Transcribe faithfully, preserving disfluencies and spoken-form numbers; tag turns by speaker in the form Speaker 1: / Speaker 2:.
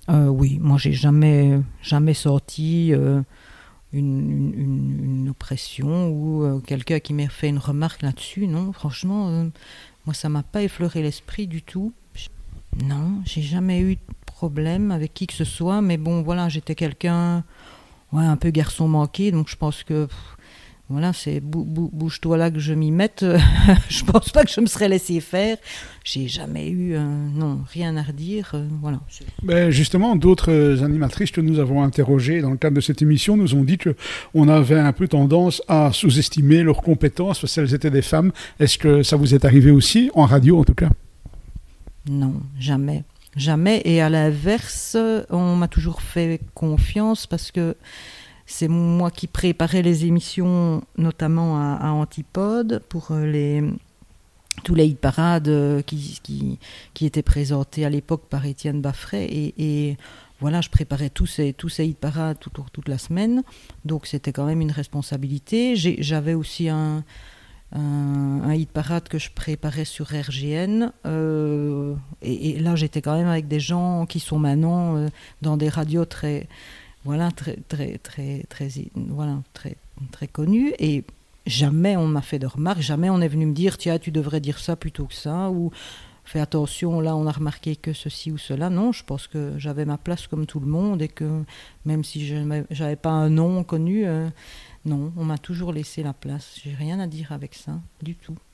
Speaker 1: Euh, oui, moi j'ai jamais, jamais senti euh, une, une- une- une oppression ou euh, quelqu'un qui m'ait fait une remarque là-dessus. Non, franchement, euh, moi ça m'a pas effleuré l'esprit du tout. Non, j'ai jamais eu de problème avec qui que ce soit, mais bon, voilà, j'étais quelqu'un, ouais, un peu garçon manqué, donc je pense que pff, voilà, c'est bou- bou- bouge-toi là que je m'y mette. Je pense pas que je me serais laissé faire. J'ai jamais eu, euh, non, rien à redire. euh, voilà. C'est-
Speaker 2: Ben justement, d'autres animatrices que nous avons interrogées dans le cadre de cette émission nous ont dit que on avait un peu tendance à sous-estimer leurs compétences parce qu'elles étaient des femmes. Est-ce que ça vous est arrivé aussi, en radio en tout cas?
Speaker 1: Non, jamais. Jamais. Et à l'inverse, on m'a toujours fait confiance parce que c'est moi qui préparais les émissions, notamment à, à Antipode, pour euh, les, tous les hit parades euh, qui, qui, qui étaient présentés à l'époque par Étienne Baffray. Et, et voilà, je préparais tous ces, tous ces hit parades tout, toute la semaine. Donc c'était quand même une responsabilité. J'ai, j'avais aussi un, un, un hit parade que je préparais sur R G N. Euh, et, et là, j'étais quand même avec des gens qui sont maintenant euh, dans des radios très voilà, très, très, très, très, voilà, très, très connu. Et jamais on m'a fait de remarques, jamais on est venu me dire, tiens, tu devrais dire ça plutôt que ça, ou fais attention, là, on a remarqué que ceci ou cela. Non, je pense que j'avais ma place comme tout le monde et que même si je n'avais pas un nom connu, euh, non, on m'a toujours laissé la place. J'ai rien à dire avec ça, du tout.